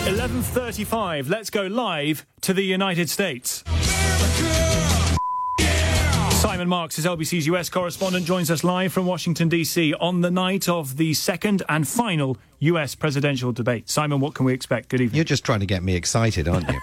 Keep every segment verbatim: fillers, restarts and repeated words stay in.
eleven thirty-five. Let's go live to the United States. Simon Marks is L B C's U S correspondent, joins us live from Washington, D C on the night of the second and final U S presidential debate. Simon, what can we expect? Good evening. You're just trying to get me excited, aren't you?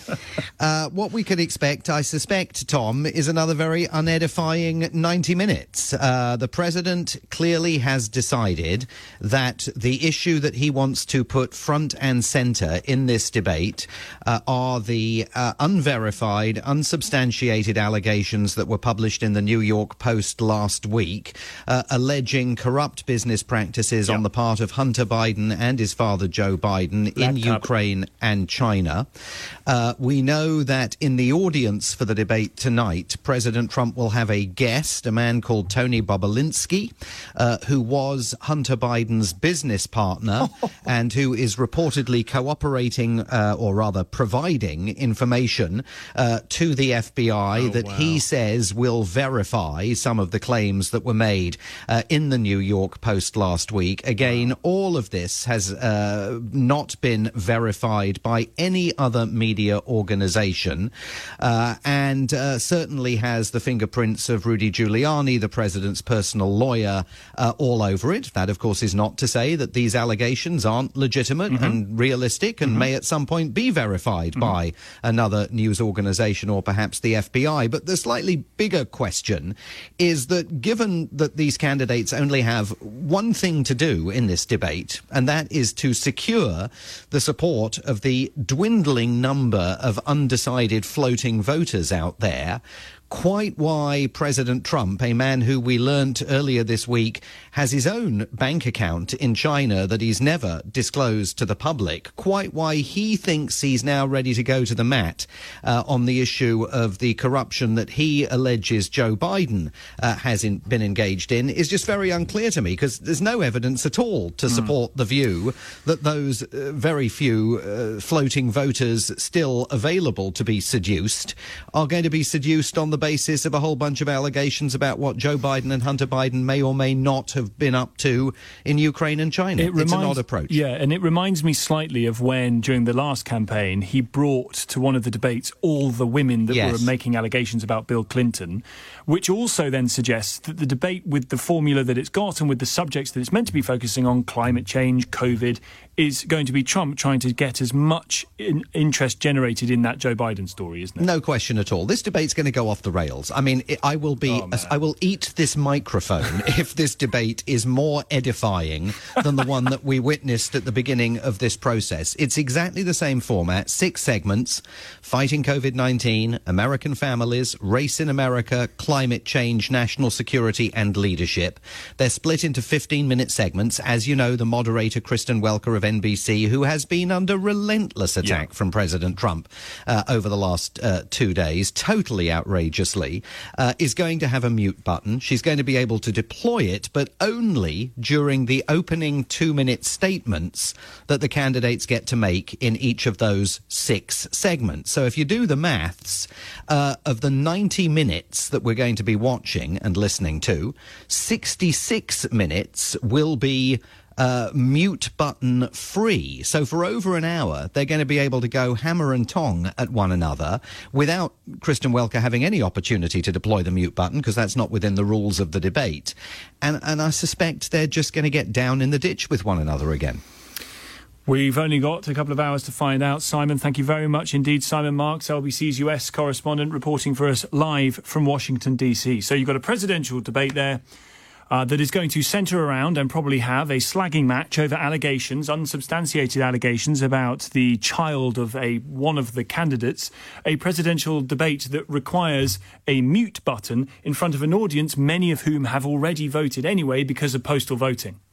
uh, what we could expect, I suspect, Tom, is another very unedifying ninety minutes. Uh, the president clearly has decided that the issue that he wants to put front and centre in this debate uh, are the uh, unverified, unsubstantiated allegations that were published in the New York Post last week, uh, alleging corrupt business practices yep. on the part of Hunter Biden Biden and his father Joe Biden in Ukraine and China. Uh, we know that in the audience for the debate tonight, President Trump will have a guest, a man called Tony Bobulinski, uh, who was Hunter Biden's business partner and who is reportedly cooperating, uh, or rather providing information uh, to the F B I oh, that wow. he says will verify some of the claims that were made uh, in the New York Post last week. Again, wow. all of this has uh, not been verified by any other media organization uh, and uh, certainly has the fingerprints of Rudy Giuliani, the president's personal lawyer, uh, all over it. That, of course, is not to say that these allegations aren't legitimate mm-hmm. and realistic and mm-hmm. may at some point be verified mm-hmm. by another news organization or perhaps the F B I. But the slightly bigger question is that given that these candidates only have one thing to do in this debate, and that is to secure the support of the dwindling number of undecided floating voters out there, quite why President Trump, a man who we learnt earlier this week has his own bank account in China that he's never disclosed to the public, quite why he thinks he's now ready to go to the mat uh, on the issue of the corruption that he alleges Joe Biden uh, has in, been engaged in is just very unclear to me, because there's no evidence at all to mm. support the view that those uh, very few uh, floating voters still available to be seduced are going to be seduced on the basis of a whole bunch of allegations about what Joe Biden and Hunter Biden may or may not have been up to in Ukraine and China. It reminds, it's an odd approach. Yeah, and it reminds me slightly of when, during the last campaign, he brought to one of the debates all the women that yes. were making allegations about Bill Clinton, which also then suggests that the debate, with the formula that it's got and with the subjects that it's meant to be focusing on, climate change, COVID, is going to be Trump trying to get as much in interest generated in that Joe Biden story, isn't it? No question at all. This debate's going to go off the rails. I mean, I will be, oh, I will eat this microphone if this debate is more edifying than the one that we witnessed at the beginning of this process. It's exactly the same format, six segments: fighting COVID nineteen, American families, race in America, climate change, national security and leadership. They're split into fifteen-minute segments. As you know, the moderator, Kristen Welker of N B C, who has been under relentless attack yeah. from President Trump uh, over the last uh, two days, totally outrageously, uh, is going to have a mute button. She's going to be able to deploy it, but only during the opening two-minute statements that the candidates get to make in each of those six segments. So if you do the maths, uh, of the ninety minutes that we're going to be watching and listening to, sixty-six minutes will be Uh, mute button free. So for over an hour, they're going to be able to go hammer and tong at one another without Kristen Welker having any opportunity to deploy the mute button, because that's not within the rules of the debate. And, and I suspect they're just going to get down in the ditch with one another again. We've only got a couple of hours to find out. Simon, thank you very much indeed. Simon Marks, L B C's U S correspondent, reporting for us live from Washington, D C. So you've got a presidential debate there Uh, that is going to centre around and probably have a slagging match over allegations, unsubstantiated allegations about the child of a one of the candidates, a presidential debate that requires a mute button in front of an audience, many of whom have already voted anyway because of postal voting.